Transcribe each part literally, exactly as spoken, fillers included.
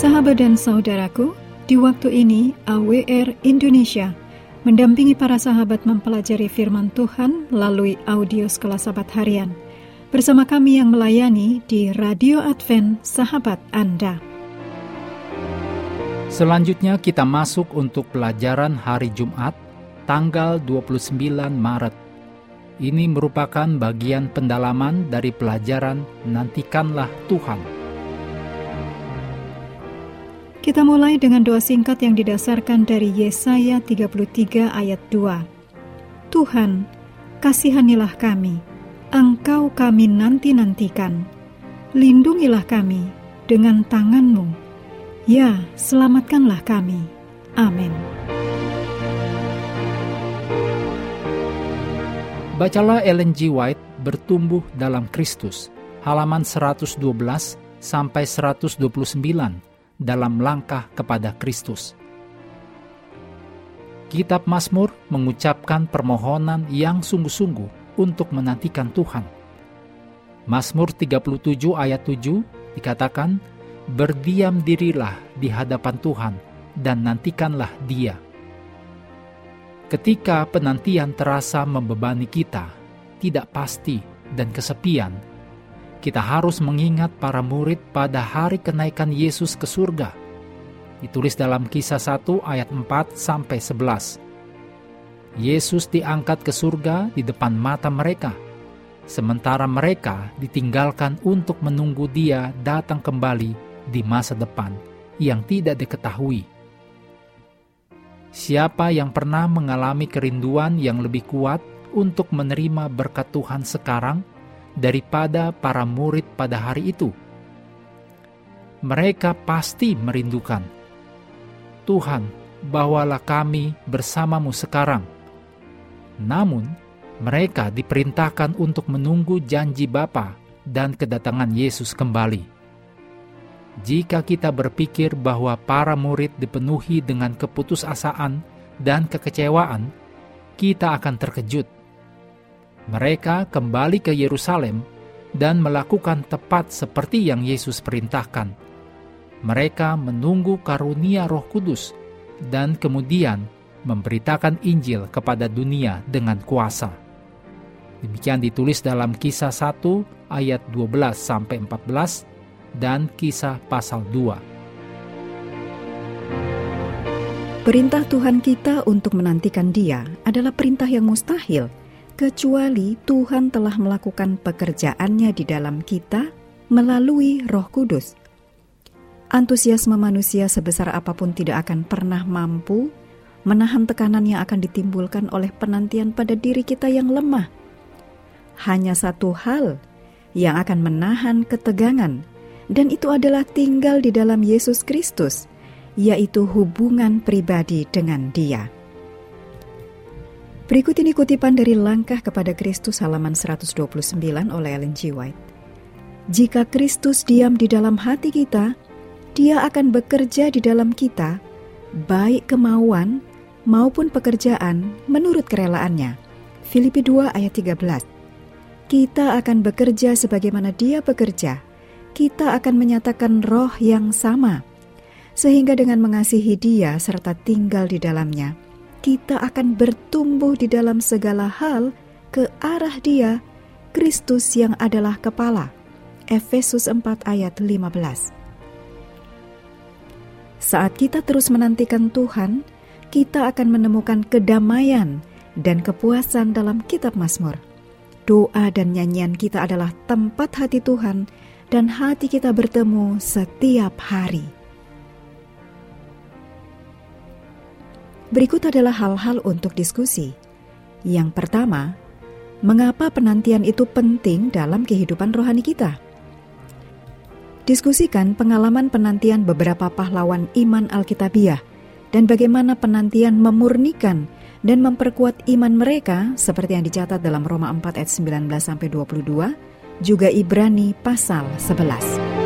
Sahabat dan saudaraku, di waktu ini A W R Indonesia mendampingi para sahabat mempelajari firman Tuhan melalui audio Sekolah Sahabat Harian. Bersama kami yang melayani di Radio Advent Sahabat Anda. Selanjutnya kita masuk untuk pelajaran hari Jumat, tanggal dua puluh sembilan Maret. Ini merupakan bagian pendalaman dari pelajaran Nantikanlah Tuhan. Kita mulai dengan doa singkat yang didasarkan dari Yesaya tiga puluh tiga ayat dua. Tuhan, kasihanilah kami, Engkau kami nanti-nantikan. Lindungilah kami dengan tangan-Mu. Ya, selamatkanlah kami. Amin. Bacalah Ellen G. White, Bertumbuh dalam Kristus, halaman seratus dua belas sampai seratus dua puluh sembilan. Dalam langkah kepada Kristus. Kitab Mazmur mengucapkan permohonan yang sungguh-sungguh untuk menantikan Tuhan. Mazmur tiga puluh tujuh ayat tujuh dikatakan, berdiam dirilah di hadapan Tuhan dan nantikanlah Dia. Ketika penantian terasa membebani kita, tidak pasti dan kesepian, kita harus mengingat para murid pada hari kenaikan Yesus ke surga. Ditulis dalam Kisah satu ayat empat sampai sebelas. Yesus diangkat ke surga di depan mata mereka, sementara mereka ditinggalkan untuk menunggu Dia datang kembali di masa depan yang tidak diketahui. Siapa yang pernah mengalami kerinduan yang lebih kuat untuk menerima berkat Tuhan sekarang daripada para murid pada hari itu? Mereka pasti merindukan, Tuhan, bawalah kami bersamamu sekarang. Namun, mereka diperintahkan untuk menunggu janji Bapa dan kedatangan Yesus kembali. Jika kita berpikir bahwa para murid dipenuhi dengan keputusasaan dan kekecewaan, kita akan terkejut. Mereka kembali ke Yerusalem dan melakukan tepat seperti yang Yesus perintahkan. Mereka menunggu karunia Roh Kudus dan kemudian memberitakan Injil kepada dunia dengan kuasa. Demikian ditulis dalam Kisah satu ayat dua belas sampai empat belas dan Kisah pasal dua. Perintah Tuhan kita untuk menantikan Dia adalah perintah yang mustahil, kecuali Tuhan telah melakukan pekerjaannya di dalam kita melalui Roh Kudus. Antusiasme manusia sebesar apapun tidak akan pernah mampu menahan tekanan yang akan ditimbulkan oleh penantian pada diri kita yang lemah. Hanya satu hal yang akan menahan ketegangan, dan itu adalah tinggal di dalam Yesus Kristus, yaitu hubungan pribadi dengan Dia. Berikut ini kutipan dari Langkah kepada Kristus halaman seratus dua puluh sembilan oleh Ellen G. White. Jika Kristus diam di dalam hati kita, Dia akan bekerja di dalam kita, baik kemauan maupun pekerjaan menurut kerelaannya. Filipi dua ayat tiga belas. Kita akan bekerja sebagaimana Dia bekerja. Kita akan menyatakan roh yang sama, sehingga dengan mengasihi Dia serta tinggal di dalamnya, kita akan bertumbuh di dalam segala hal ke arah Dia, Kristus yang adalah kepala. Efesus empat ayat lima belas. Saat kita terus menantikan Tuhan, kita akan menemukan kedamaian dan kepuasan dalam kitab Mazmur. Doa dan nyanyian kita adalah tempat hati Tuhan, dan hati kita bertemu setiap hari. Berikut adalah hal-hal untuk diskusi. Yang pertama, mengapa penantian itu penting dalam kehidupan rohani kita? Diskusikan pengalaman penantian beberapa pahlawan iman Alkitabiah dan bagaimana penantian memurnikan dan memperkuat iman mereka seperti yang dicatat dalam Roma empat ayat sembilan belas sampai dua puluh dua, juga Ibrani pasal sebelas.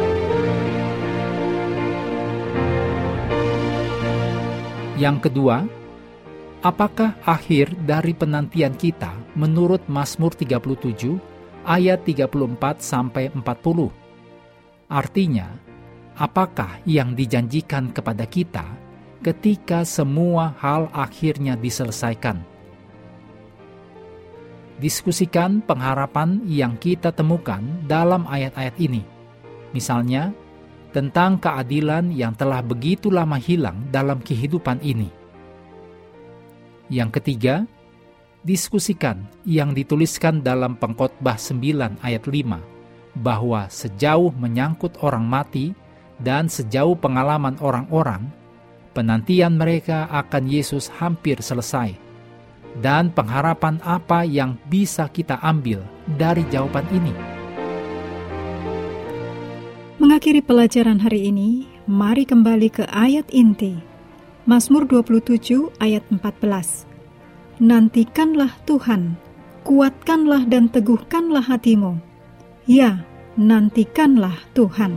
Yang kedua, apakah akhir dari penantian kita menurut Mazmur tiga puluh tujuh ayat tiga puluh empat sampai empat puluh? Artinya, apakah yang dijanjikan kepada kita ketika semua hal akhirnya diselesaikan. Diskusikan pengharapan yang kita temukan dalam ayat-ayat ini. Misalnya, tentang keadilan yang telah begitu lama hilang dalam kehidupan ini. Yang ketiga, diskusikan yang dituliskan dalam Pengkhotbah sembilan ayat lima, bahwa sejauh menyangkut orang mati dan sejauh pengalaman orang-orang, penantian mereka akan Yesus hampir selesai. Dan pengharapan apa yang bisa kita ambil dari jawaban ini? Mengakhiri pelajaran hari ini, mari kembali ke ayat inti. Mazmur dua puluh tujuh ayat empat belas. Nantikanlah Tuhan, kuatkanlah dan teguhkanlah hatimu. Ya, nantikanlah Tuhan.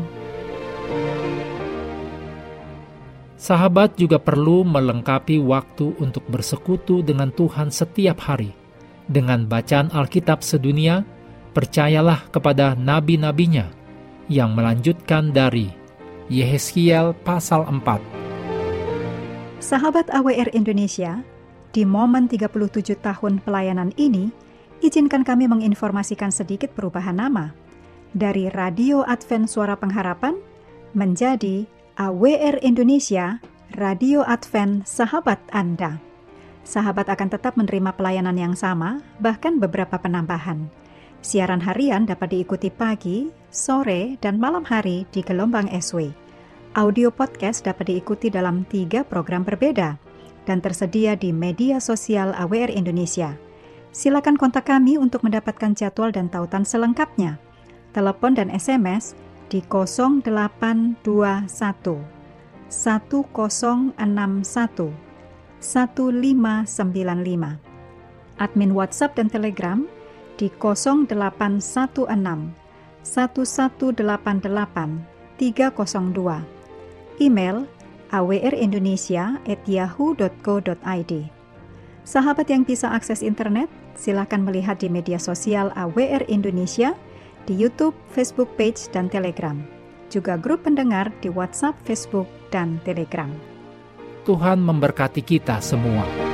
Sahabat juga perlu melengkapi waktu untuk bersekutu dengan Tuhan setiap hari. Dengan bacaan Alkitab sedunia, percayalah kepada nabi-nabinya yang melanjutkan dari Yehezkiel pasal empat. Sahabat A W R Indonesia, di momen tiga puluh tujuh tahun pelayanan ini, izinkan kami menginformasikan sedikit perubahan nama dari Radio Advent Suara Pengharapan menjadi A W R Indonesia, Radio Advent Sahabat Anda. Sahabat akan tetap menerima pelayanan yang sama, bahkan beberapa penambahan. Siaran harian dapat diikuti pagi, sore, dan malam hari di gelombang S W. Audio podcast dapat diikuti dalam tiga program berbeda dan tersedia di media sosial A W R Indonesia. Silakan kontak kami untuk mendapatkan jadwal dan tautan selengkapnya. Telepon dan S M S di nol delapan dua satu satu nol enam satu satu lima sembilan lima. Admin WhatsApp dan Telegram di nol delapan satu enam satu satu delapan delapan tiga nol dua. Email a w r indonesia at yahoo dot co dot i d. Sahabat yang bisa akses internet, silakan melihat di media sosial A W R Indonesia, di YouTube, Facebook page, dan Telegram. Juga grup pendengar di WhatsApp, Facebook, dan Telegram. Tuhan memberkati kita semua.